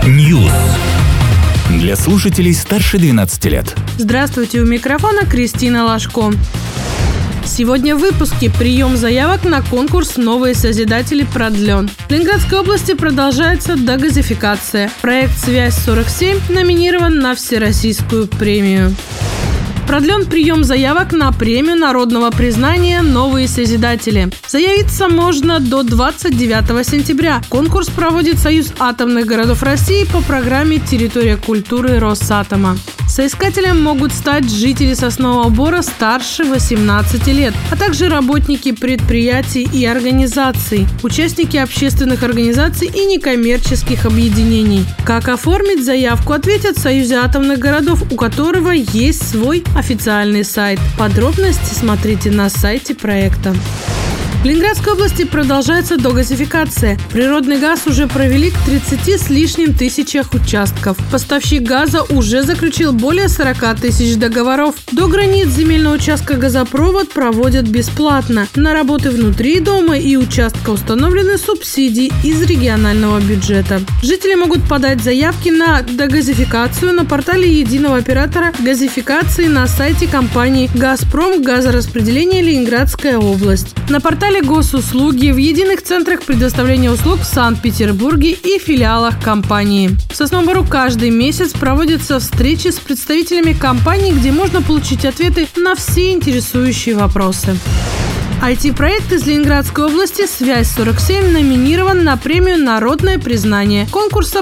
News. Для слушателей старше 12 лет. Здравствуйте, у микрофона Кристина Лашко. Сегодня в выпуске прием заявок на конкурс «Новые созидатели» продлен. В Ленинградской области продолжается дегазификация. Проект «Связь-47» номинирован на всероссийскую премию. Продлен прием заявок на премию народного признания «Новые созидатели». Заявиться можно до 29 сентября. Конкурс проводит Союз атомных городов России по программе «Территория культуры» Росатома. Соискателем могут стать жители Соснового Бора старше 18 лет, а также работники предприятий и организаций, участники общественных организаций и некоммерческих объединений. Как оформить заявку, ответят в Союзе атомных городов, у которого есть свой официальный сайт. Подробности смотрите на сайте проекта. В Ленинградской области продолжается дегазификация. Природный газ уже провели к 30 с лишним тысячах участков. Поставщик газа уже заключил более 40 тысяч договоров. До границ земельного участка газопровод проводят бесплатно. На работы внутри дома и участка установлены субсидии из регионального бюджета. Жители могут подать заявки на дегазификацию на портале единого оператора газификации на сайте компании «Газпром Газораспределение Ленинградская область». На портале госуслуги, в единых центрах предоставления услуг в Санкт-Петербурге и филиалах компании. В Сосновом Бору каждый месяц проводятся встречи с представителями компаний, где можно получить ответы на все интересующие вопросы. IT-проект из Ленинградской области «Связь-47» номинирован на премию «Народное признание» конкурса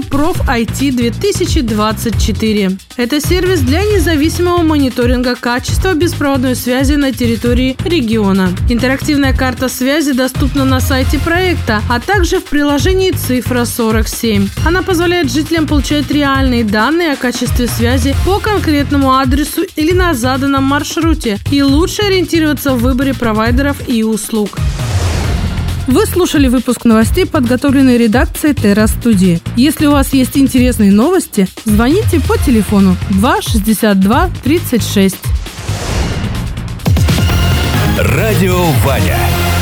«Проф-IT-2024». Это сервис для независимого мониторинга качества беспроводной связи на территории региона. Интерактивная карта связи доступна на сайте проекта, а также в приложении «Цифра-47». Она позволяет жителям получать реальные данные о качестве связи по конкретному адресу или на заданном маршруте и лучше ориентироваться в выборе провайдеров и услуг. Вы слушали выпуск новостей, подготовленный редакцией Терра Студии. Если у вас есть интересные новости, звоните по телефону 2 62 36. Радио Ваня.